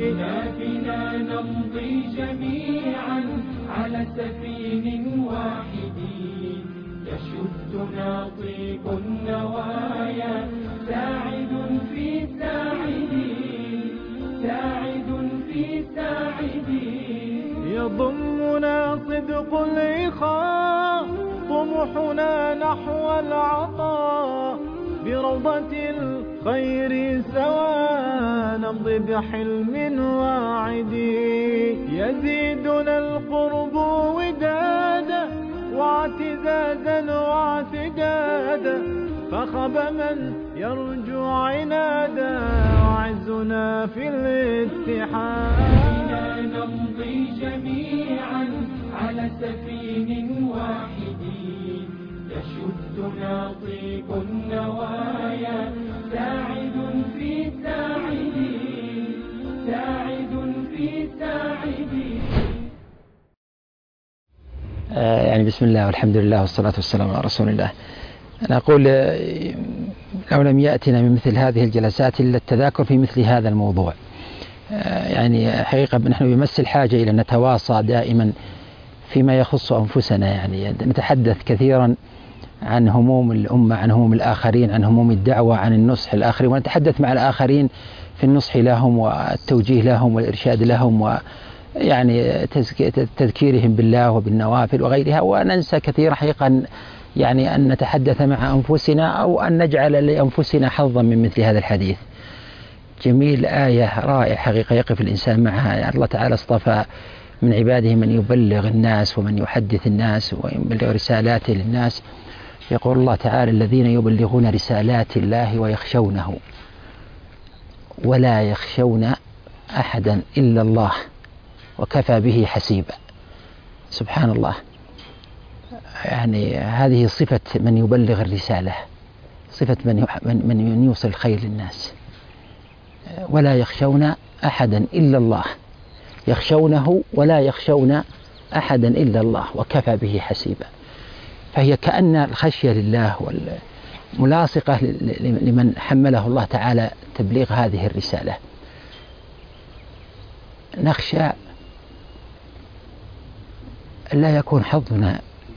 بنا نمضي جميعا على سفين واحد، يشدنا طيب النوايا، ساعد في ساعدين، يضمنا صدق الإخاء، طموحنا نحو العطاء، بروضة الخير سوا نمضي بحلم واعد، يزيدنا القرب ودادا واعتزازا واعتدادا، فخب من يرجو عنادا، وعزنا في الاتحاد. بنا نمضي جميعا على سفين واحد، يشدنا طيب النوايا، ساعد في ساعدين. يعني بسم الله والحمد لله والصلاة والسلام على رسول الله. أنا أقول لو لم يأتنا من مثل هذه الجلسات إلا التذاكر في مثل هذا الموضوع. يعني حقيقة نحن بمس الحاجة إلى أن نتواصى دائما فيما يخص أنفسنا، يعني نتحدث كثيرا عن هموم الأمة، عن هموم الآخرين، عن هموم الدعوة، عن النصح للآخرين، ونتحدث مع الآخرين في النصح لهم والتوجيه لهم والإرشاد لهم، ويعني تذكيرهم بالله وبالنوافل وغيرها، وننسى كثيرا حقيقة يعني أن نتحدث مع أنفسنا أو أن نجعل لأنفسنا حظا من مثل هذا الحديث. جميل، آية رائعة حقيقة يقف الإنسان معها. يعني الله تعالى اصطفى من عباده من يبلغ الناس ومن يحدث الناس ويبلغ رسالاته للناس. يقول الله تعالى: الذين يبلغون رسالات الله ويخشونه ولا يخشون أحدا إلا الله وكفى به حسيبا. سبحان الله، يعني هذه صفة من يبلغ الرسالة، صفة من يوصل الخير للناس. ولا يخشون أحدا إلا الله، يخشونه ولا يخشون أحدا إلا الله وكفى به حسيبا. فهي كأن الخشية لله والملاصقة لمن حمله الله تعالى تبليغ هذه الرسالة. نخشى لا يكون حظنا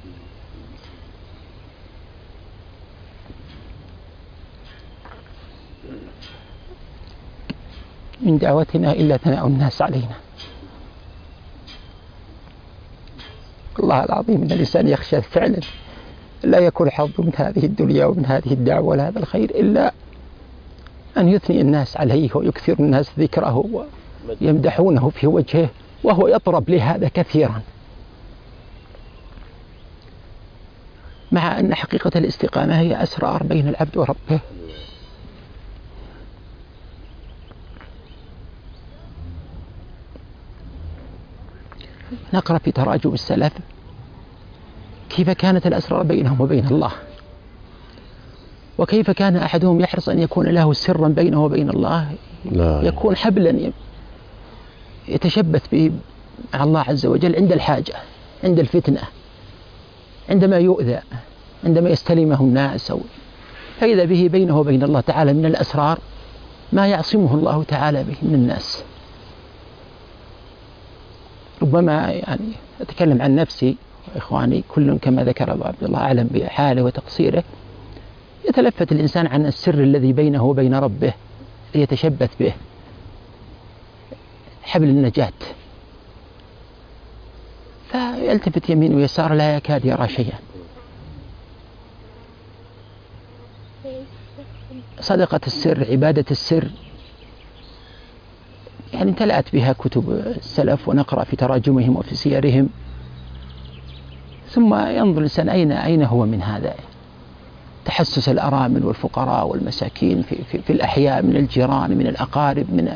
من دعوتنا إلا ثناء الناس علينا. الله العظيم إن الإنسان يخشى فعلا لا يكون حظه من هذه الدنيا ومن هذه الدعوة ولا هذا الخير إلا أن يثني الناس عليه ويكثر الناس ذكره ويمدحونه في وجهه، وهو يطرب لهذا كثيرا، مع أن حقيقة الاستقامة هي أسرار بين العبد وربه. نقرأ في تراجم السلف كيف كانت الأسرار بينهم وبين الله، وكيف كان أحدهم يحرص أن يكون له سرا بينه وبين الله، يكون حبلا يتشبث به مع الله عز وجل عند الحاجة، عند الفتنة، عندما يؤذى، عندما يستلمه الناس، فإذا به بينه وبين الله تعالى من الأسرار ما يعصمه الله تعالى به من الناس. ربما يعني أتكلم عن نفسي وإخواني، كل كما ذكر أبو عبد الله أعلم بحاله وتقصيره. يتلفت الإنسان عن السر الذي بينه وبين ربه ليتشبث به، حبل النجاة، فيلتفت يمين ويسار لا يكاد يرى شيئا. صدقة السر، عبادة السر، يعني امتلأت بها كتب السلف، ونقرأ في تراجمهم وفي سيرهم، ثم ينظر الإنسان أين هو من هذا. تحسس الأرامل والفقراء والمساكين في الأحياء من الجيران من الأقارب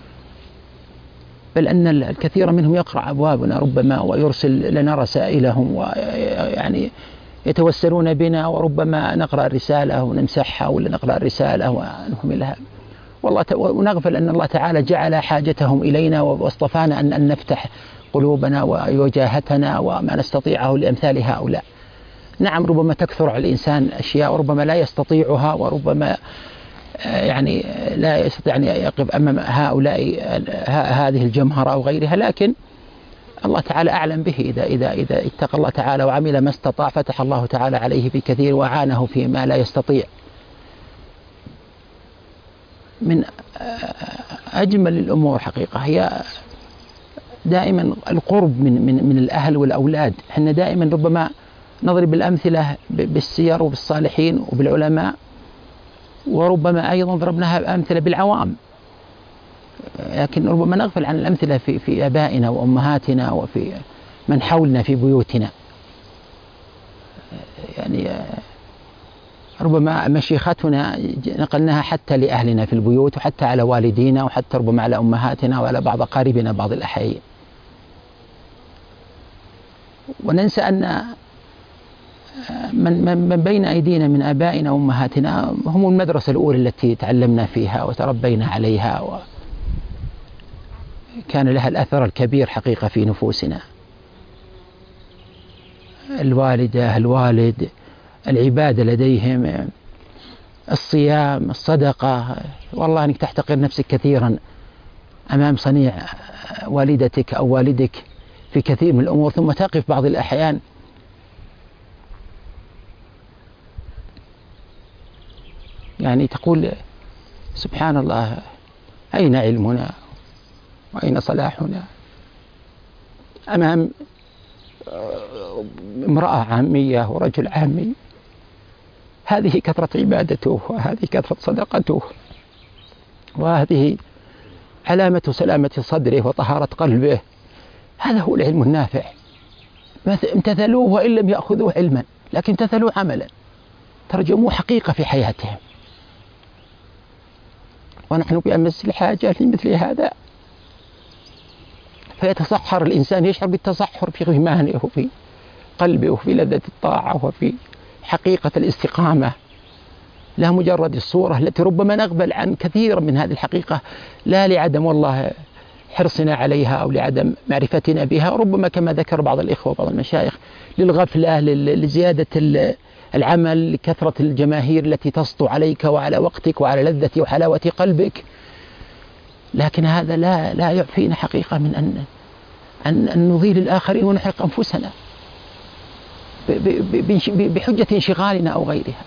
بل أن الكثير منهم يقرأ أبوابنا ربما ويرسل لنا رسائلهم، ويعني يتوسلون بنا، وربما نقرأ الرسالة ونمسحها ولا نقرأ الرسالة ونهملها، ونغفل أن الله تعالى جعل حاجتهم إلينا واصطفانا أن نفتح قلوبنا ووجاهتنا وما نستطيعه لأمثال هؤلاء. نعم، ربما تكثر على الإنسان أشياء وربما لا يستطيعها، وربما يعني لا يستطيع أن يقف أمام هؤلاء هذه الجمهرة أو غيرها، لكن الله تعالى أعلم به. إذا اتقى الله تعالى وعمل ما استطاع فتح الله تعالى عليه بكثير وأعانه فيما لا يستطيع. من أجمل الأمور حقيقة هي دائما القرب من الأهل والأولاد. احنا دائما ربما نضرب الأمثلة بالسير وبالصالحين وبالعلماء، وربما أيضا ضربناها أمثلة بالعوام، لكن ربما نغفل عن الأمثلة في آبائنا وأمهاتنا وفي من حولنا في بيوتنا. يعني ربما مشيختنا نقلناها حتى لأهلنا في البيوت، وحتى على والدينا، وحتى ربما على أمهاتنا وعلى بعض أقاربنا بعض الأحيان. وننسى أن من بين أيدينا من آبائنا وأمهاتنا هم المدرسة الأولى التي تعلمنا فيها وتربينا عليها، وكان لها الأثر الكبير حقيقة في نفوسنا. الوالدة، الوالد، العبادة لديهم، الصيام، الصدقة. والله أنك تحتقر نفسك كثيرا أمام صنيع والدتك أو والدك في كثير من الأمور، ثم تقف بعض الأحيان يعني تقول سبحان الله، أين علمنا وأين صلاحنا أمام امرأة عامية ورجل عامي؟ هذه كثرة عبادته، وهذه كثرة صدقته، وهذه علامة سلامة صدره وطهارة قلبه. هذا هو العلم النافع. امتثلوه وإن لم يأخذوه علما، لكن امتثلوه عملا، ترجموه حقيقة في حياتهم. ونحن بأمس الحاجة لمثل هذا، فيتصحر الإنسان، يشعر بالتصحر في إيمانه وفي قلبه وفي لذة الطاعة وفي حقيقة الاستقامة، لا مجرد الصورة التي ربما نقبل عن كثير من هذه الحقيقة، لا لعدم والله حرصنا عليها أو لعدم معرفتنا بها، ربما كما ذكر بعض الإخوة وبعض المشايخ للغفلة، لزيادة العمل، لكثرة الجماهير التي تسطو عليك وعلى وقتك وعلى لذة وحلاوة قلبك. لكن هذا لا يعفينا حقيقة من أن نضيل الآخرين ونحرق أنفسنا بحجة انشغالنا أو غيرها،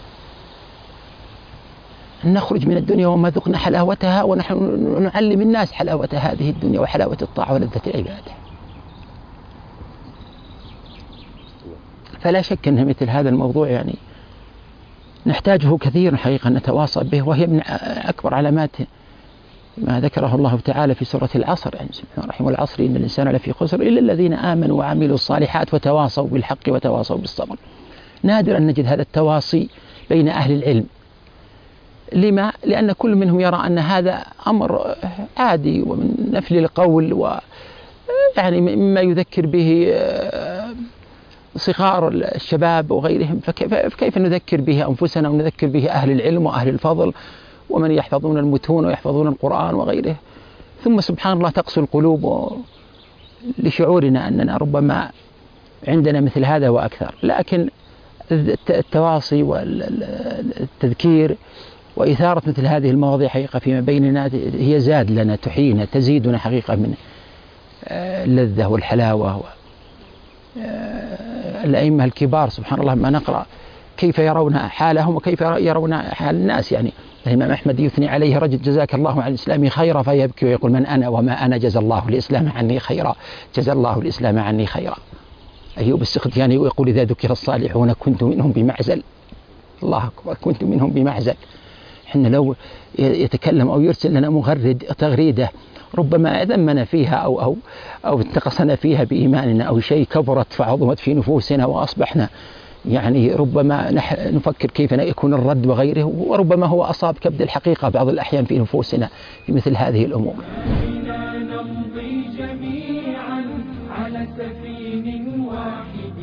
أن نخرج من الدنيا وما ذقنا حلاوتها، ونحن نعلم الناس حلاوة هذه الدنيا وحلاوة الطاعة ولذة العبادة. فلا شك أن مثل هذا الموضوع يعني نحتاجه كثيرا حقيقة أن نتواصى به، وهي من أكبر علامات ما ذكره الله تعالى في سورة العصر، يعني سبحانه الرحيم والعصر إن الإنسان لفي خسر إلا الذين آمنوا وعملوا الصالحات وتواصوا بالحق وتواصوا بالصبر. نادر أن نجد هذا التواصي بين أهل العلم. لما؟ لأن كل منهم يرى أن هذا أمر عادي ومن نفل القول، ويعني مما يذكر به صغار الشباب وغيرهم، فكيف نذكر به أنفسنا ونذكر به أهل العلم وأهل الفضل ومن يحفظون المتون ويحفظون القرآن وغيره. ثم سبحان الله تقسو القلوب لشعورنا أننا ربما عندنا مثل هذا وأكثر. لكن التواصي والتذكير وإثارة مثل هذه المواضيع حقيقة فيما بيننا هي زاد لنا، تحيينا، تزيدنا حقيقة من اللذة والحلاوة. الأئمة الكبار سبحان الله ما نقرأ كيف يرون حالهم وكيف يرون حال الناس. يعني الإمام أحمد يثني عليه رجل جزاك الله عن الإسلام خيرا فيبكي ويقول من أنا وما أنا جزى الله الإسلام عني خيرا، جزى الله الإسلام عني خيرا. أيوب السختياني يقول إذا ذكر الصالحون كنت منهم بمعزل. الله أكبر، كنت منهم بمعزل. إحنا لو يتكلم أو يرسل لنا مغرد تغريدة ربما ذمنا فيها أو انتقصنا فيها بإيماننا أو شيء، كبرت فعظمت في نفوسنا وأصبحنا يعني ربما نفكر كيف يكون الرد وغيره، وربما هو أصاب كبد الحقيقة بعض الأحيان في نفوسنا في مثل هذه الأمور. نمضي جميعا على سفين واحد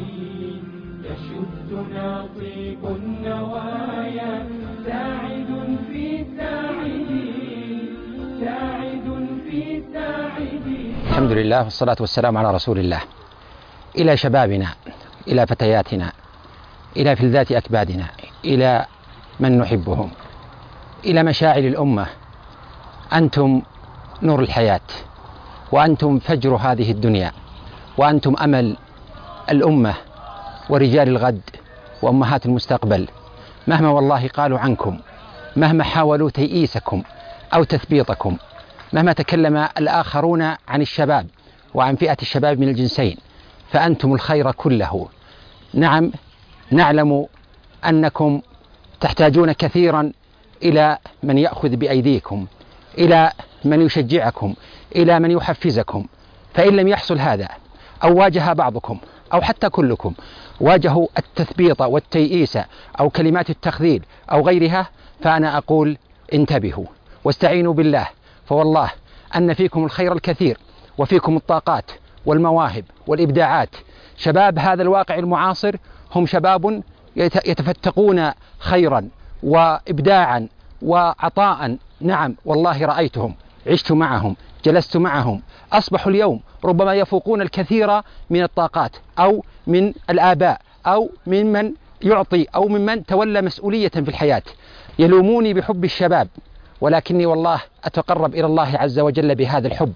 يشدنا طيب النوايا، ساعد في ساعدين، ساعد في ساعدين. الحمد لله والصلاة والسلام على رسول الله. إلى شبابنا، إلى فتياتنا، إلى فلذات أكبادنا، إلى من نحبهم، إلى مشاعر الأمة. أنتم نور الحياة، وأنتم فجر هذه الدنيا، وأنتم أمل الأمة ورجال الغد وأمهات المستقبل. مهما والله قالوا عنكم، مهما حاولوا تيئيسكم أو تثبيطكم، مهما تكلم الآخرون عن الشباب وعن فئة الشباب من الجنسين، فأنتم الخير كله. نعم، نعلم أنكم تحتاجون كثيرا إلى من يأخذ بأيديكم، إلى من يشجعكم، إلى من يحفزكم. فإن لم يحصل هذا، أو واجه بعضكم أو حتى كلكم واجهوا التثبيط والتيئيس أو كلمات التخذيل أو غيرها، فأنا أقول انتبهوا واستعينوا بالله، فوالله أن فيكم الخير الكثير، وفيكم الطاقات والمواهب والإبداعات. شباب هذا الواقع المعاصر هم شباب يتفتقون خيرا وإبداعا وعطاء. نعم والله رأيتهم، عشت معهم، جلست معهم، أصبحوا اليوم ربما يفوقون الكثير من الطاقات أو من الآباء أو ممن يعطي أو ممن تولى مسؤولية في الحياة. يلوموني بحب الشباب، ولكني والله أتقرب إلى الله عز وجل بهذا الحب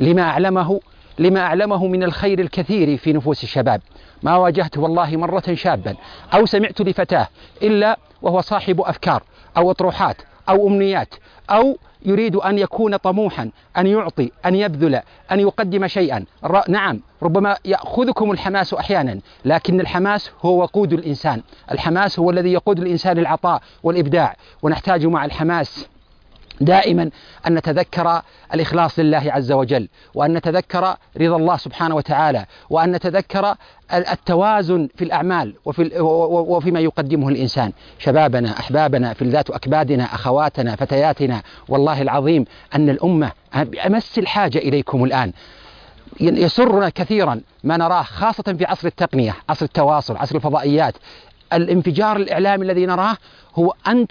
لما أعلمه من الخير الكثير في نفوس الشباب. ما واجهت والله مرة شابا أو سمعت لفتاة إلا وهو صاحب أفكار أو أطروحات أو أمنيات، أو يريد أن يكون طموحا، أن يعطي، أن يبذل، أن يقدم شيئا. نعم، ربما يأخذكم الحماس أحيانا، لكن الحماس هو وقود الإنسان، الحماس هو الذي يقود الإنسان للعطاء والإبداع. ونحتاج مع الحماس دائما أن نتذكر الإخلاص لله عز وجل، وأن نتذكر رضا الله سبحانه وتعالى، وأن نتذكر التوازن في الأعمال وفيما يقدمه الإنسان. شبابنا، أحبابنا، فلذات أكبادنا، أخواتنا، فتياتنا، والله العظيم أن الأمة بأمس الحاجة إليكم الآن. يسرنا كثيرا ما نراه، خاصة في عصر التقنية، عصر التواصل، عصر الفضائيات. الانفجار الإعلامي الذي نراه هو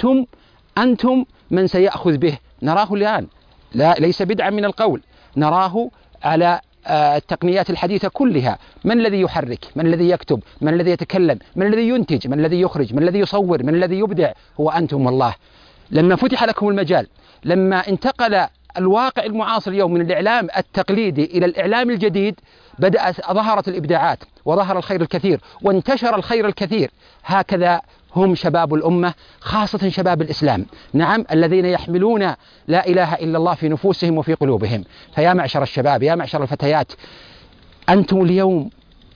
أنتم من سيأخذ به. نراه الآن، ليس بدعا من القول، نراه على التقنيات الحديثة كلها. من الذي يحرك؟ من الذي يكتب؟ من الذي يتكلم؟ من الذي ينتج؟ من الذي يخرج؟ من الذي يصور؟ من الذي يبدع؟ هو أنتم والله. لما فتح لكم المجال، لما انتقل الواقع المعاصر اليوم من الإعلام التقليدي إلى الإعلام الجديد، ظهرت الإبداعات وظهر الخير الكثير وانتشر الخير الكثير. هكذا هم شباب الأمة، خاصة شباب الإسلام، نعم، الذين يحملون لا إله إلا الله في نفوسهم وفي قلوبهم. فيا معشر الشباب، يا معشر الفتيات، أنتم اليوم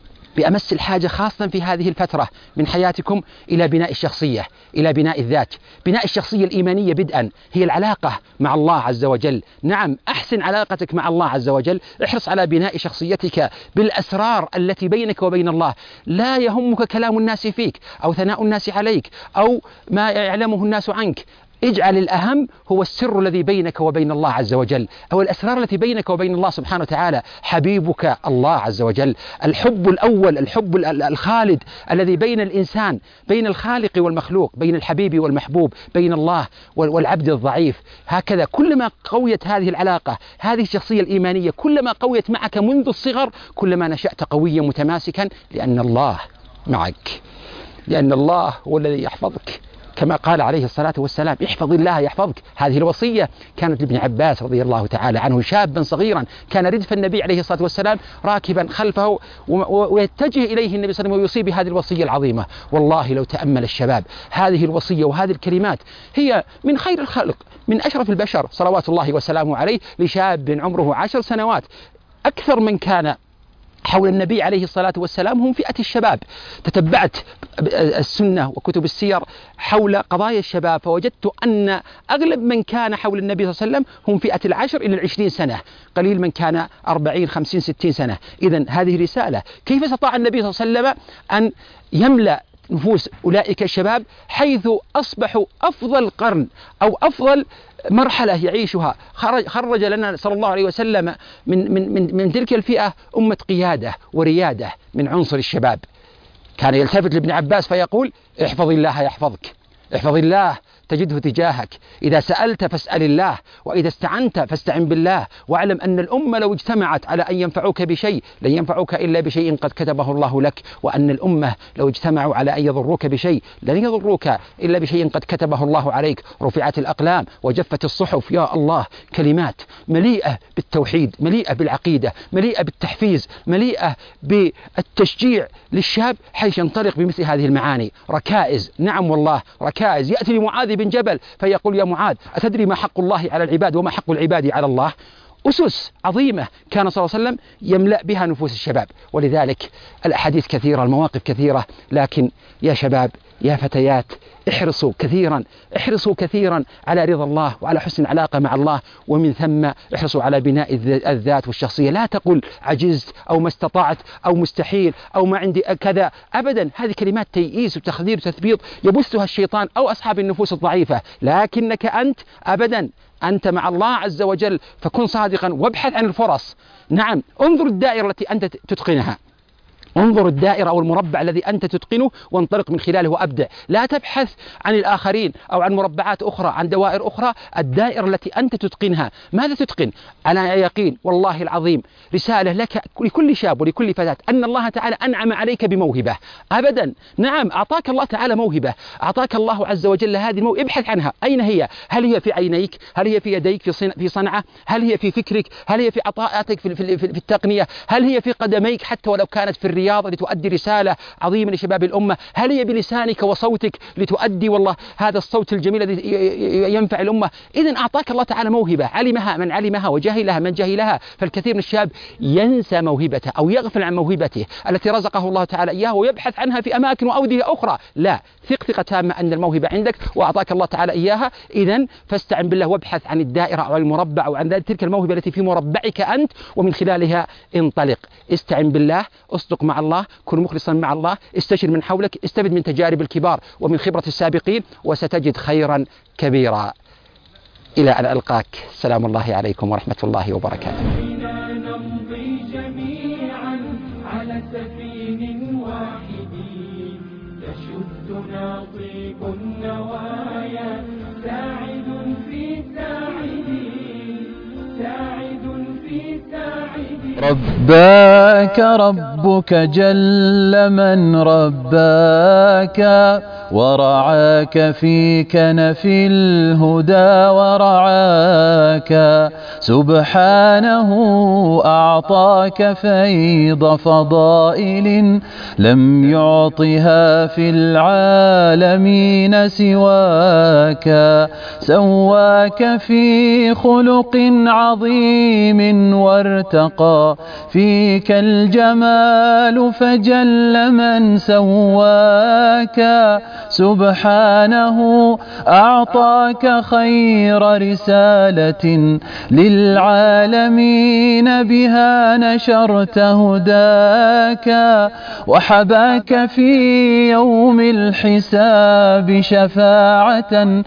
بأمس الحاجة، خاصة في هذه الفترة من حياتكم، إلى بناء الشخصية، إلى بناء الذات. بناء الشخصية الإيمانية بدءا هي العلاقة مع الله عز وجل. نعم، أحسن علاقتك مع الله عز وجل، احرص على بناء شخصيتك بالأسرار التي بينك وبين الله. لا يهمك كلام الناس فيك أو ثناء الناس عليك أو ما يعلمه الناس عنك. اجعل الأهم هو السر الذي بينك وبين الله عز وجل، أو الأسرار التي بينك وبين الله سبحانه وتعالى. حبيبك الله عز وجل، الحب الأول، الحب الخالد الذي بين الإنسان، بين الخالق والمخلوق، بين الحبيب والمحبوب، بين الله والعبد الضعيف. هكذا كلما قويت هذه العلاقة، هذه الشخصية الإيمانية، كلما قويت معك منذ الصغر، كلما نشأت قويا متماسكا، لأن الله معك، لأن الله هو الذي يحفظك. كما قال عليه الصلاة والسلام: احفظ الله يحفظك. هذه الوصية كانت لابن عباس رضي الله تعالى عنه، شابا صغيرا كان ردف النبي عليه الصلاة والسلام راكبا خلفه، ويتجه إليه النبي صلى الله عليه وسلم ويوصي بهذه الوصية العظيمة. والله لو تأمل الشباب هذه الوصية وهذه الكلمات، هي من خير الخلق، من أشرف البشر صلوات الله وسلامه عليه، لشاب عمره 10 سنوات. أكثر من كان حول النبي عليه الصلاة والسلام هم فئة الشباب. تتبعت السنة وكتب السير حول قضايا الشباب، فوجدت أن أغلب من كان حول النبي صلى الله عليه وسلم هم فئة 10 إلى 20 سنة، قليل من كان 40 50 60 سنة. إذن هذه رسالة. كيف استطاع النبي صلى الله عليه وسلم أن يملأ نفوس أولئك الشباب حيث أصبحوا أفضل قرن أو أفضل مرحلة يعيشها؟ خرج لنا صلى الله عليه وسلم من تلك الفئة أمة قيادة وريادة من عنصر الشباب. كان يلتفت لابن عباس فيقول: احفظ الله يحفظك، احفظ الله تجده تجاهك. إذا سألت فاسأل الله، وإذا استعنت فاستعن بالله، واعلم أن الأمة لو اجتمعت على أن ينفعوك بشيء لن ينفعوك إلا بشيء قد كتبه الله لك، وأن الأمة لو اجتمعوا على أن يضروك بشيء لن يضروك إلا بشيء قد كتبه الله عليك. رفعت الأقلام وجفت الصحف. يا الله، كلمات مليئة بالتوحيد، مليئة بالعقيدة، مليئة بالتحفيز، مليئة بالتشجيع للشاب حيث ينطلق بمثل هذه المعاني. ركائز، نعم والله ركائز. يأتي لمعاذ بن جبل فيقول: يا معاذ، أتدري ما حق الله على العباد وما حق العباد على الله؟ أسس عظيمة كان صلى الله عليه وسلم يملأ بها نفوس الشباب. ولذلك الأحاديث كثيرة، المواقف كثيرة، لكن يا شباب يا فتيات احرصوا كثيرا على رضا الله وعلى حسن العلاقة مع الله، ومن ثم احرصوا على بناء الذات والشخصية. لا تقل عجزت أو ما استطعت أو مستحيل أو ما عندي كذا، أبدا. هذه كلمات تيئيس وتخذير وتثبيط يبثها الشيطان أو أصحاب النفوس الضعيفة. لكنك أنت أبدا، أنت مع الله عز وجل، فكن صادقا وابحث عن الفرص. نعم، انظر الدائرة التي أنت تتقنها، انظر الدائرة أو المربع الذي أنت تتقنه وانطلق من خلاله وأبدع. لا تبحث عن الآخرين أو عن مربعات أخرى، عن دوائر أخرى. الدائرة التي أنت تتقنها. ماذا تتقن؟ أنا يقين والله العظيم رسالة لك لكل شاب ولكل فتاة أن الله تعالى أنعم عليك بموهبة. أبدا، نعم، أعطاك الله تعالى موهبة، أعطاك الله عز وجل هذه الموهبة. ابحث عنها. أين هي؟ هل هي في عينيك؟ هل هي في يديك في صنعة؟ هل هي في فكرك؟ هل هي في عطاءاتك في التقنية؟ هل هي في قدميك حتى ولو كانت في الرياضة لتؤدي رسالة عظيمة لشباب الأمة؟ هل هي بلسانك وصوتك لتؤدي والله هذا الصوت الجميل الذي ينفع الأمة؟ إذن أعطاك الله تعالى موهبة، علمها من علمها وجهلها من جهلها. فالكثير من الشاب ينسى موهبته أو يغفل عن موهبته التي رزقه الله تعالى إياها ويبحث عنها في أماكن وأودية أخرى. لا، ثقة تامة أن الموهبة عندك وأعطاك الله تعالى إياها. إذن فاستعن بالله وابحث عن الدائرة أو المربع أو عن تلك الموهبة التي في مربعك أنت، ومن خلالها انطلق. استعن بالله، اصدق مع الله، كن مخلصا مع الله، استشر من حولك، استفد من تجارب الكبار ومن خبرة السابقين، وستجد خيرا كبيرا. إلى أن ألقاك، سلام الله عليكم ورحمة الله وبركاته. نمضي جميعا على سفين واحد، يشدنا طيب النوايا، ساعد في ساعد. رباك ربك جل من رباك، ورعاك في كنف الهدى ورعاك. سبحانه أعطاك فيض فضائل لم يعطها في العالمين سواك. سواك في خلق عظيم وارتقى فيك الجمال فجل من سواك. سبحانه أعطاك خير رسالة للعالمين بها نشرت هداك. وحباك في يوم الحساب شفاعة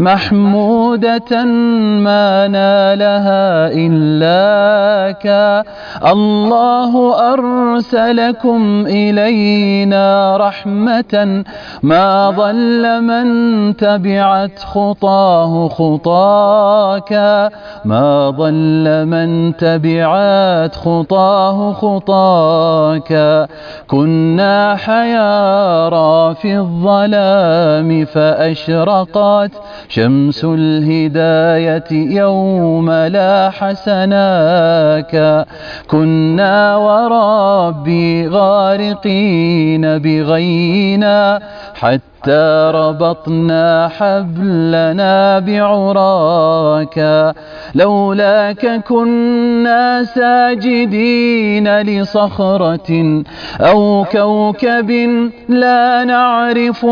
محمودة ما نالها إلاك. الله أرسلكم إلينا رحمة ما ضل من تبعت خطاه خطاك. ما ضل من تبعت خطاه خطاك. كنا حيارى في الظلام فأشرقت شمس الهداية يوم لاح سناك. كنا وربي غارقين بغينا حتى ربطنا حبلنا بعراك. لولاك كنا ساجدين لصخرة أو كوكب لا نعرف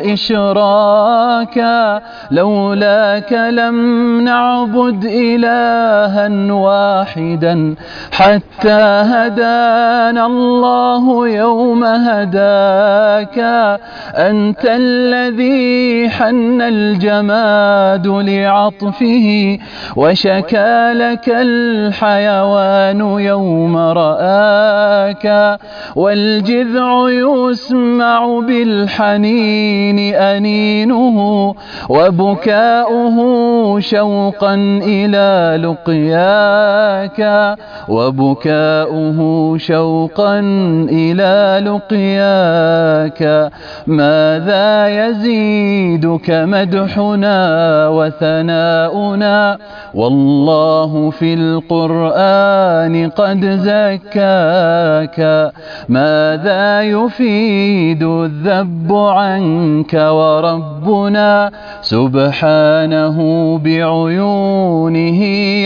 الإشراك. لولاك لم نعبد إلها واحدا حتى هدانا الله يوم هداك. أنت الذي حن الجماد لعطفه وشكى لك الحيوان يوم رآك. ذاك والجذع يسمع بالحنين أنينه وبكاؤه شوقا إلى لقياك وبكاؤه شوقا إلى لقياك ماذا يزيدك مدحنا وثناؤنا والله في القرآن قد زكاك ماذا يفيد الذب عنك وربنا سبحانه بعيونه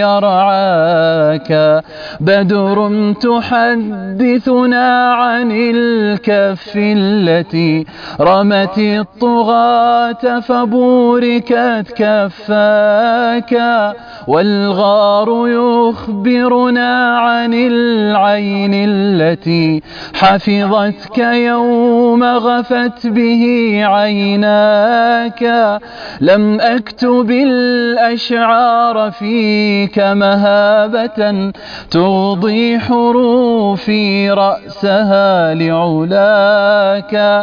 يرعاك بدر تحدثنا عن الكف التي رمت الطغاة فبوركت كفاك والغار يخبرنا عن العين التي حفظتك يوم غفت به عيناك لم أكتب الأشعار فيك مهابة تغضي حروفي رأسها لعلاك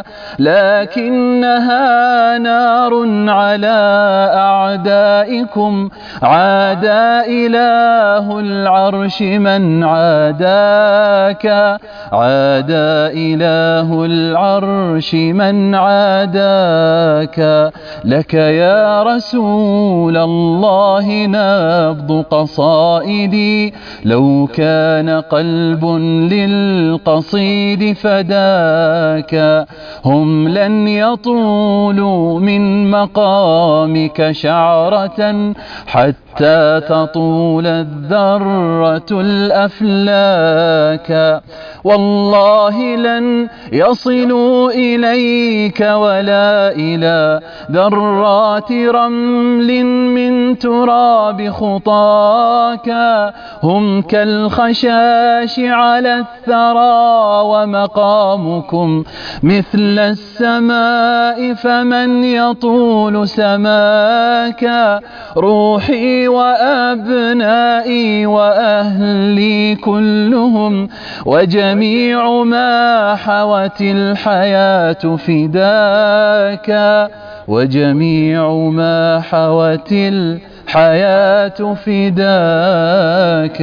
لكنها نار على أعدائكم عادى إله العرش من عاداك عادى إله العرش من عاداك لك يا رسول الله نبض قصائدي لو كان قلب للقصيد فداك هم لن يطولوا من مقامك شعرة حتى تطول الذرة الأفلاك والله لن يصلوا إليك ولا إلى ذرات رمل من تراب خطاك هم كالخشاش على الثرى ومقامكم مثل السماء فمن يطول سماك روحي وأبنائي وأهلي كلهم وجميع ما حوت الحياة فداك وجميع ما حوت الحياة فداك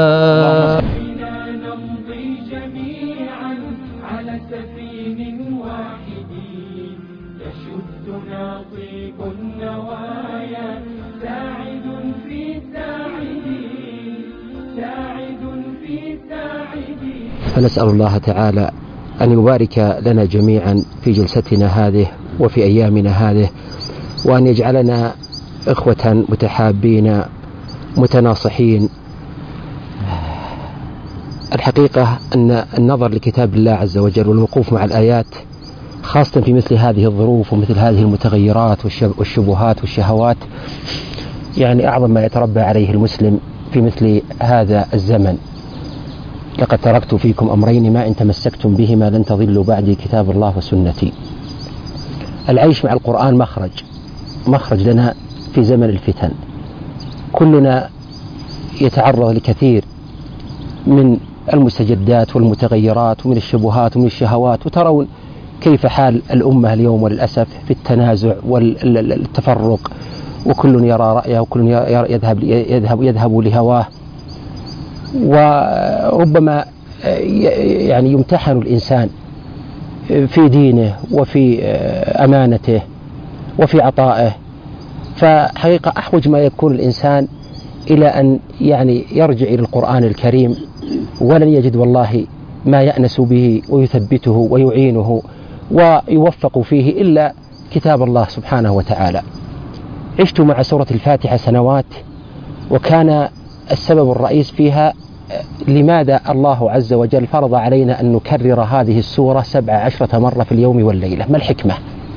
نمضي جميعا على سفين واحد يشدنا طيب النوايا ساعد في ساعدي ساعد في ساعدي. فنسأل الله تعالى أن يبارك لنا جميعا في جلستنا هذه وفي أيامنا هذه وأن يجعلنا إخوة متحابين متناصحين. الحقيقة أن النظر لكتاب الله عز وجل والوقوف مع الآيات خاصة في مثل هذه الظروف ومثل هذه المتغيرات والشبهات والشهوات يعني أعظم ما يتربى عليه المسلم في مثل هذا الزمن. لقد تركت فيكم أمرين ما إن تمسكتم بهما لن تضلوا بعدي كتاب الله وسنتي. العيش مع القرآن مخرج لنا في زمن الفتن. كلنا يتعرض لكثير من المستجدات والمتغيرات ومن الشبهات ومن الشهوات، وترون كيف حال الأمة اليوم وللأسف في التنازع والتفرق، وكل يرى رأيه وكل يذهب لهواه، وربما يعني يمتحن الإنسان في دينه وفي أمانته وفي عطائه. فحقيقة أحوج ما يكون الإنسان إلى أن يعني يرجع إلى القرآن الكريم، ولن يجد والله ما يأنس به ويثبته ويعينه ويوفق فيه إلا كتاب الله سبحانه وتعالى. عشت مع سورة الفاتحة سنوات، وكان السبب الرئيس فيها لماذا الله عز وجل فرض علينا أن نكرر هذه السورة 17 مرة في اليوم والليلة، ما الحكمة؟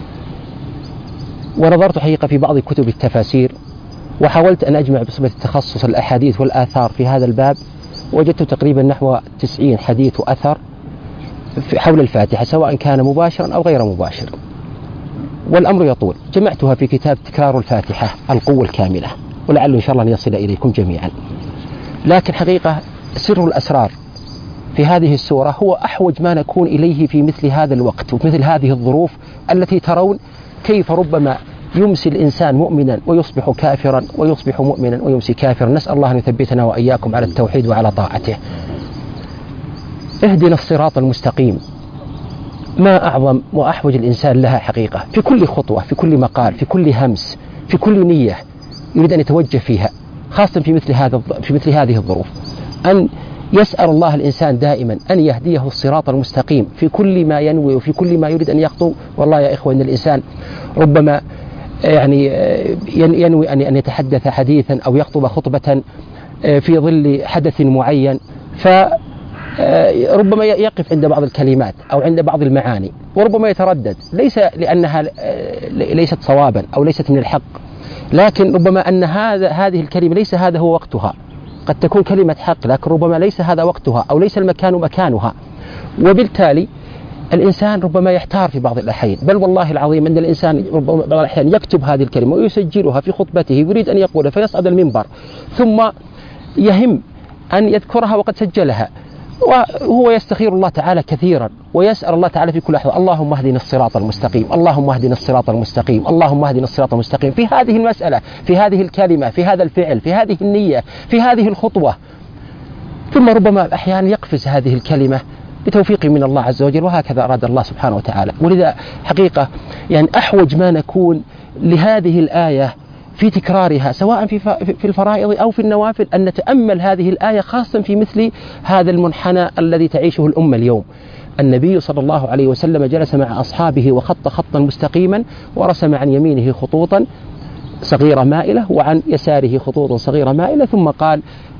ونظرت حقيقة في بعض كتب التفاسير وحاولت أن أجمع بصفة التخصص الأحاديث والآثار في هذا الباب، وجدت تقريبا نحو 90 حديث وأثر حول الفاتحة سواء كان مباشرا أو غير مباشر، والأمر يطول. جمعتها في كتاب تكرار الفاتحة القوة الكاملة، ولعله إن شاء الله أن يصل إليكم جميعا. لكن حقيقة سر الأسرار في هذه السورة هو أحوج ما نكون إليه في مثل هذا الوقت ومثل هذه الظروف التي ترون كيف ربما يمسي الإنسان مؤمنا ويصبح كافرا ويصبح مؤمنا ويمسي كافرا. نسأل الله أن يثبتنا وإياكم على التوحيد وعلى طاعته. اهدنا الصراط المستقيم، ما أعظم وأحوج الإنسان لها حقيقة في كل خطوة، في كل مقال، في كل همس، في كل نية يريد أن يتوجه فيها، خاصة في مثل هذه الظروف، أن يسأل الله الإنسان دائما أن يهديه الصراط المستقيم في كل ما ينوي وفي كل ما يريد أن يخطو. والله يا إخوة إن الإنسان ربما يعني ينوي أن يتحدث حديثا أو يخطب خطبة في ظل حدث معين، فربما يقف عند بعض الكلمات أو عند بعض المعاني وربما يتردد، ليس لأنها ليست صوابا أو ليست من الحق، لكن ربما أن هذه الكلمة ليس هذا هو وقتها. قد تكون كلمة حق لكن ربما ليس هذا وقتها أو ليس المكان مكانها، وبالتالي الإنسان ربما يحتار في بعض الأحيان. بل والله العظيم أن الإنسان ربما بعض الأحيان يكتب هذه الكلمة ويسجلها في خطبته يريد أن يقولها فيصعد المنبر ثم يهم أن يذكرها وقد سجلها، وهو يستخير الله تعالى كثيرا ويسأل الله تعالى في كل لحظة اللهم اهدنا الصراط المستقيم، اللهم اهدنا الصراط المستقيم، اللهم اهدنا الصراط المستقيم، في هذه المسألة، في هذه الكلمة، في هذا الفعل، في هذه النية، في هذه الخطوة. ثم ربما أحيانا يقفز هذه الكلمة بتوفيق من الله عز وجل، وهكذا أراد الله سبحانه وتعالى. ولذا حقيقة يعني أحوج ما نكون لهذه الآية في تكرارها سواء في الفرائض أو في النوافل أن نتأمل هذه الآية، خاصة في مثل هذا المنحنى الذي تعيشه الأمة اليوم. النبي صلى الله عليه وسلم جلس مع أصحابه وخط خطا مستقيما ورسم عن يمينه خطوطا صغيرة مائلة وعن يساره خطوط صغيرة مائلة، ثم قال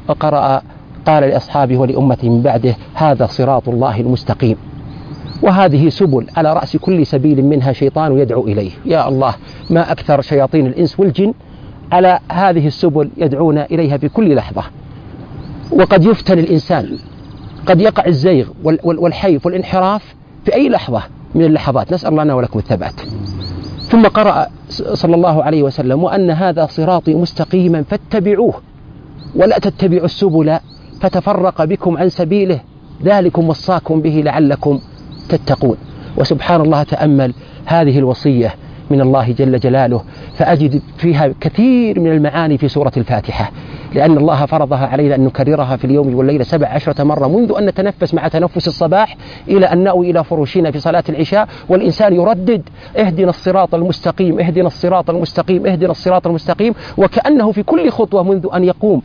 لأصحابه ولأمته من بعده هذا صراط الله المستقيم، وهذه سبل على رأس كل سبيل منها شيطان يدعو إليه. يا الله ما أكثر شياطين الإنس والجن على هذه السبل يدعون إليها في كل لحظة. وقد يفتن الإنسان، قد يقع الزيغ والحيف والانحراف في أي لحظة من اللحظات، نسأل الله لنا ولكم الثبات. ثم قرأ صلى الله عليه وسلم وأن هذا صراطي مستقيما فاتبعوه ولا تتبعوا السبل فتفرق بكم عن سبيله ذلكم وصاكم به لعلكم تتقون. وسبحان الله تأمل هذه الوصية من الله جل جلاله فأجد فيها كثير من المعاني في سورة الفاتحة، لأن الله فرضها علينا أن نكررها في اليوم والليلة 17 مرة، منذ أن نتنفس مع تنفس الصباح إلى أن نأوي إلى فروشنا في صلاة العشاء والإنسان يردد اهدنا الصراط المستقيم، اهدنا الصراط المستقيم، اهدنا الصراط المستقيم، وكأنه في كل خطوة منذ أن يقوم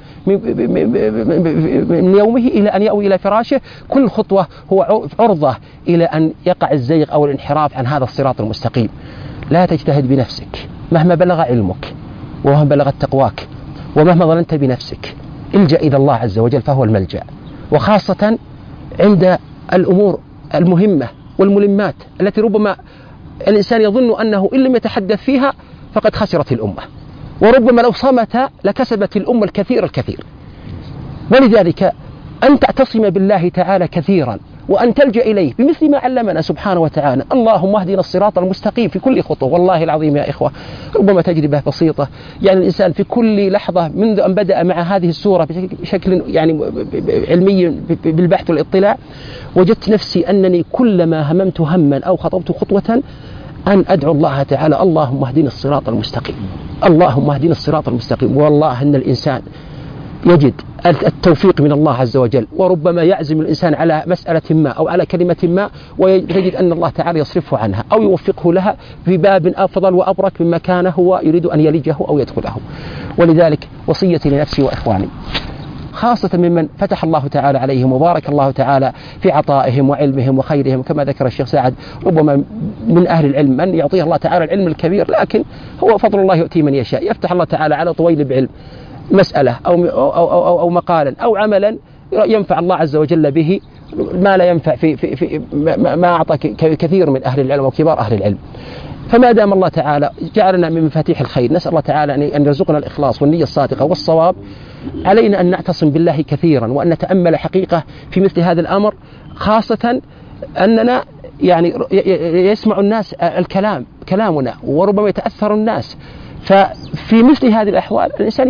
من يومه إلى أن يأوي إلى فراشه كل خطوة هو عرضة إلى أن يقع الزيغ أو الانحراف عن هذا الصراط المستقيم. لا تجتهد بنفسك مهما بلغ علمك ومهما بلغت تقواك ومهما ظننت بنفسك، الجأ إلى الله عز وجل فهو الملجأ، وخاصة عند الأمور المهمة والملمات التي ربما الإنسان يظن أنه إن لم يتحدث فيها فقد خسرت الأمة، وربما لو صمت لكسبت الأمة الكثير. ولذلك أن تعتصم بالله تعالى كثيرا وأن تلجأ إليه بمثل ما علمنا سبحانه وتعالى. اللهم اهدنا الصراط المستقيم في كل خطوة. والله العظيم يا إخوة ربما تجربة بسيطة، يعني الإنسان في كل لحظة منذ أن بدأ مع هذه السورة بشكل يعني علمي بالبحث والاطلاع، وجدت نفسي أنني كلما هممت هما أو خطبت خطوة أن أدعو الله تعالى اللهم اهدنا الصراط المستقيم، اللهم اهدنا الصراط المستقيم. والله أن الإنسان يجد التوفيق من الله عز وجل، وربما يعزم الإنسان على مسألة ما أو على كلمة ما ويجد أن الله تعالى يصرفه عنها أو يوفقه لها في باب أفضل وأبرك مما كان هو يريد أن يلجه أو يدخله. ولذلك وصيتي لنفسي وإخواني خاصة ممن فتح الله تعالى عليهم وبارك الله تعالى في عطائهم وعلمهم وخيرهم، كما ذكر الشيخ سعد ربما من أهل العلم من يعطيه الله تعالى العلم الكبير، لكن هو فضل الله يؤتي من يشاء. يفتح الله تعالى على طويل بعلم مسألة أو مقالا أو عملا ينفع الله عز وجل به ما لا ينفع في ما أعطى كثير من أهل العلم وكبار أهل العلم. فما دام الله تعالى جعلنا من مفاتيح الخير، نسأل الله تعالى أن يرزقنا الإخلاص والنية الصادقة والصواب. علينا أن نعتصم بالله كثيرا وأن نتأمل حقيقة في مثل هذا الأمر، خاصة أننا يعني يسمع الناس كلامنا وربما يتأثر الناس. ففي مثل هذه الأحوال الإنسان يريد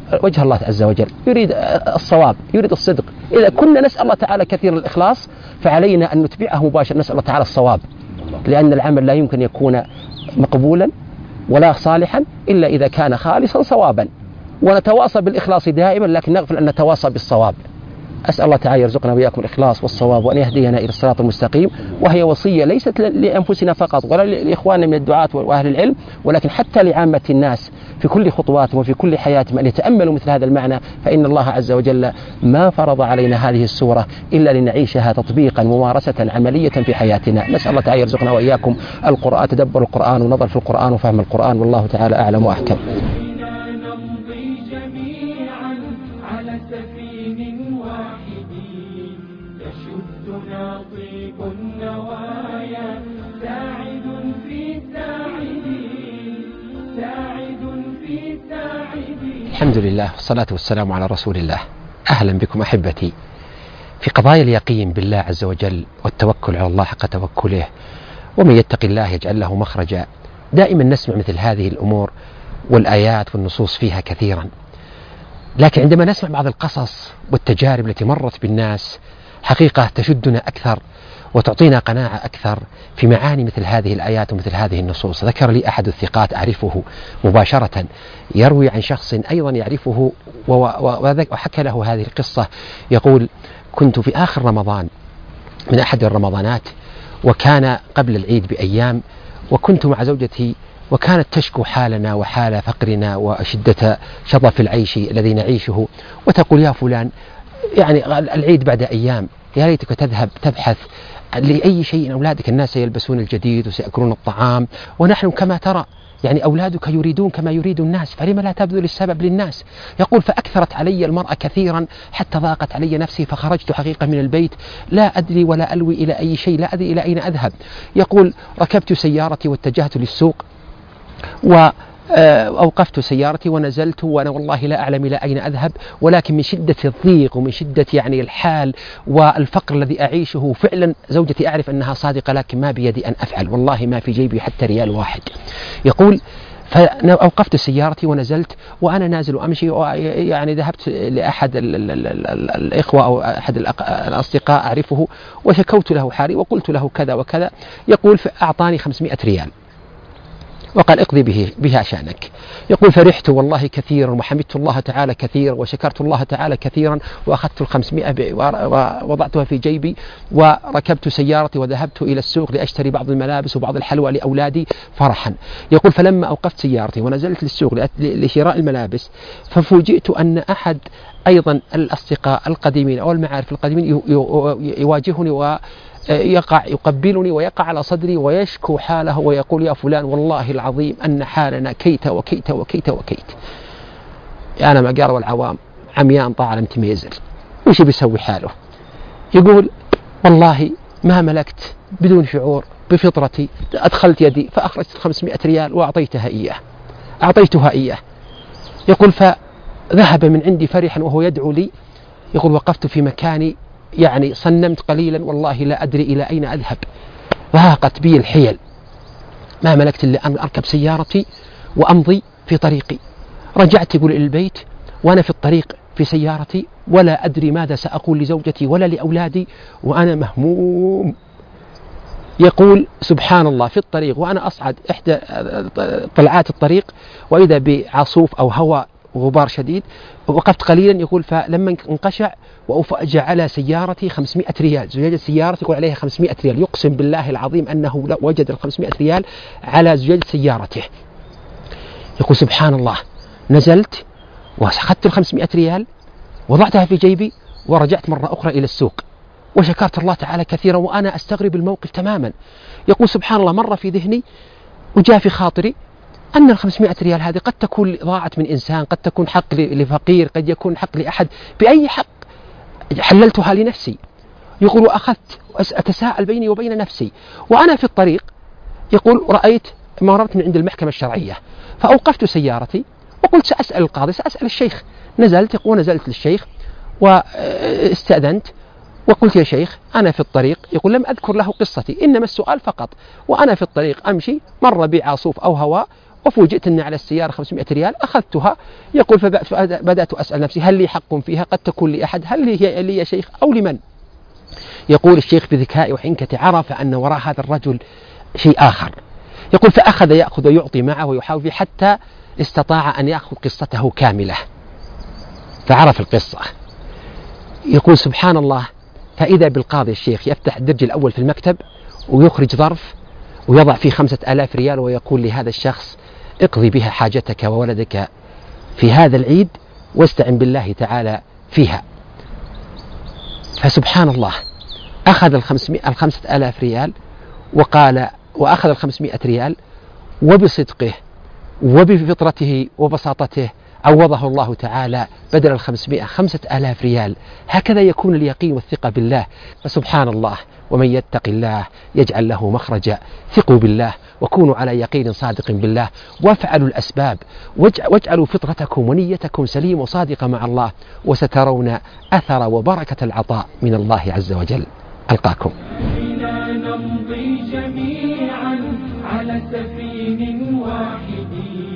وجه الله عز وجل، يريد الصواب، يريد الصدق. إذا كنا نسأل الله تعالى كثير الإخلاص فعلينا أن نتبعه مباشرة، نسأل الله تعالى الصواب، لأن العمل لا يمكن يكون مقبولا ولا صالحا إلا إذا كان خالصا صوابا. ونتواصى بالإخلاص دائما، لكن نغفل أن نتواصى بالصواب. أسأل الله تعالى يرزقنا وإياكم الإخلاص والصواب، وأن يهدينا إلى الصراط المستقيم، وهي وصية ليست لأنفسنا فقط ولا لإخواننا من الدعاة وأهل العلم، ولكن حتى لعامة الناس في كل خطواتهم وفي كل حياتهم أن يتأملوا مثل هذا المعنى، فإن الله عز وجل ما فرض علينا هذه السورة إلا لنعيشها تطبيقا ممارسة عملية في حياتنا. نسأل الله تعالى يرزقنا وإياكم القرآن، تدبر القرآن ونظر في القرآن وفهم القرآن، والله تعالى أعلم وأحكم. الحمد لله والصلاة والسلام على رسول الله. أهلا بكم أحبتي في قضايا اليقين بالله عز وجل والتوكل على الله حق توكله، ومن يتق الله يجعل له مخرجا. دائما نسمع مثل هذه الأمور والآيات والنصوص فيها كثيرا، لكن عندما نسمع بعض القصص والتجارب التي مرت بالناس حقيقة تشدنا أكثر وتعطينا قناعة أكثر في معاني مثل هذه الآيات ومثل هذه النصوص. ذكر لي أحد الثقات أعرفه مباشرة يروي عن شخص أيضا يعرفه وحكى له هذه القصة. يقول: كنت في آخر رمضان من أحد الرمضانات، وكان قبل العيد بأيام، وكنت مع زوجتي، وكانت تشكو حالنا وحال فقرنا وشدة شظف العيش الذي نعيشه، وتقول: يا فلان، يعني العيد بعد أيام، يا ليتك تذهب تبحث لأي شيء، أولادك الناس سيلبسون الجديد وسيأكلون الطعام، ونحن كما ترى يعني أولادك يريدون كما يريد الناس، فلما لا تبذل السبب للناس؟ يقول: فأكثرت علي المرأة كثيرا حتى ضاقت علي نفسي، فخرجت حقيقة من البيت لا أدري ولا ألوي إلى أي شيء، لا أدري إلى أين أذهب. يقول: ركبت سيارتي واتجهت للسوق، وأوقفت سيارتي ونزلت، وأنا والله لا أعلم إلى أين أذهب، ولكن من شدة الضيق ومن شدة يعني الحال والفقر الذي أعيشه، فعلا زوجتي أعرف أنها صادقة، لكن ما بيدي أن أفعل، والله ما في جيبي حتى ريال واحد. يقول: فأوقفت سيارتي ونزلت، وأنا نازل وأمشي، يعني ذهبت لأحد الإخوة أو أحد الأصدقاء أعرفه، وشكوت له حالي وقلت له كذا وكذا. يقول: فأعطاني 500 ريال وقال: اقضي بها شأنك. يقول: فرحت والله كثيرا، وحمدت الله تعالى كثيرا، وشكرت الله تعالى كثيرا، وأخذت 500 ووضعتها في جيبي، وركبت سيارتي وذهبت إلى السوق لأشتري بعض الملابس وبعض الحلوى لأولادي فرحا. يقول: فلما أوقفت سيارتي ونزلت للسوق لشراء الملابس، ففوجئت أن أحد أيضا الأصدقاء القديمين أو المعارف القديمين يواجهني يقبلني ويقع على صدري ويشكو حاله ويقول: يا فلان، والله العظيم أن حالنا كيت وكيت وكيت وكيت. أنا ما قال والعوام عميان طاعة لم تميزر، وش بيسوي حاله؟ يقول: والله ما ملكت بدون شعور بفطرتي، أدخلت يدي فأخرجت 500 ريال وأعطيتها إياه. يقول: فذهب من عندي فرحا وهو يدعو لي. يقول: وقفت في مكاني، يعني صنمت قليلا، والله لا أدري إلى أين أذهب، ضاقت بي الحيل، ما ملكت إلا أن أركب سيارتي وأمضي في طريقي. رجعت يقول إلى البيت وأنا في الطريق في سيارتي، ولا أدري ماذا سأقول لزوجتي ولا لأولادي، وأنا مهموم. يقول: سبحان الله، في الطريق وأنا أصعد إحدى طلعات الطريق، وإذا بعاصوف أو هواء وغبار شديد، وقفت قليلا. يقول: فلما انقشع وأفأجأ على سيارتي 500 ريال، زجاجة سيارتي يقول عليها 500 ريال، يقسم بالله العظيم أنه وجد ال 500 ريال على زجاجة سيارته. يقول: سبحان الله. نزلت وأخذت ال 500 ريال وضعتها في جيبي، ورجعت مرة أخرى إلى السوق، وشكرت الله تعالى كثيرا وأنا أستغرب الموقف تماما. يقول: سبحان الله، مر في ذهني وجاء في خاطري أن ال 500 ريال هذه قد تكون ضاعت من إنسان، قد تكون حق لفقير، قد يكون حق لأحد، بأي حق حللتها لنفسي. يقول: وأخذت أتساءل بيني وبين نفسي وأنا في الطريق. يقول: رأيت مررت من عند المحكمة الشرعية، فأوقفت سيارتي وقلت سأسأل القاضي، سأسأل الشيخ. نزلت للشيخ واستأذنت وقلت: يا شيخ، أنا في الطريق. يقول: لم أذكر له قصتي، إنما السؤال فقط، وأنا في الطريق أمشي، مر بي عاصوف أو هواء وفوجئت أن على السيارة 500 ريال أخذتها. يقول فبدأت أسأل نفسي هل لي حق فيها؟ قد تكون لأحد، هل هي لي يا شيخ أو لمن؟ يقول الشيخ بذكاء وحنكة عرف أن وراء هذا الرجل شيء آخر. يقول فأخذ يأخذ ويعطي معه ويحاول حتى استطاع أن يأخذ قصته كاملة فعرف القصة. يقول سبحان الله، فإذا بالقاضي الشيخ يفتح الدرج الأول في المكتب ويخرج ظرف ويضع فيه 5000 ريال ويقول لهذا الشخص اقضي بها حاجتك وولدك في هذا العيد واستعن بالله تعالى فيها. فسبحان الله أخذ 5000 ريال وأخذ 500 ريال، وبصدقه وبفطرته وبساطته عوضه الله تعالى بدل 5000 ريال. هكذا يكون اليقين والثقة بالله. فسبحان الله، ومن يتق الله يجعل له مخرجا. ثقوا بالله وكونوا على يقين صادق بالله، وافعلوا الأسباب، واجعلوا فطرتكم ونيتكم سليمة وصادقة مع الله، وسترون أثر وبركة العطاء من الله عز وجل. ألقاكم. نمضي جميعا على سفين واحد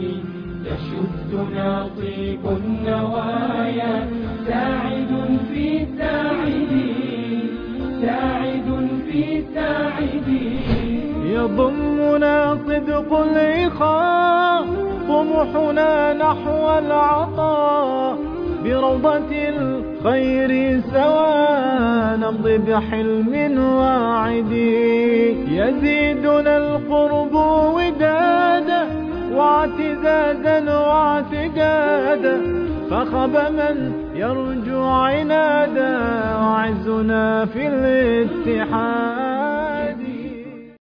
يشدنا طيب النوايا، ساعد في ساعدين، ساعد في ساعدين. يضمنا صدق الإخاء، طموحنا نحو العطاء، بروضة الخير سوا نمضي بحلم واعد. يزيدنا القرب ودادا واعتزازا واعتقادا، فخب من يرجو عنادا، وعزنا في الاتحاد.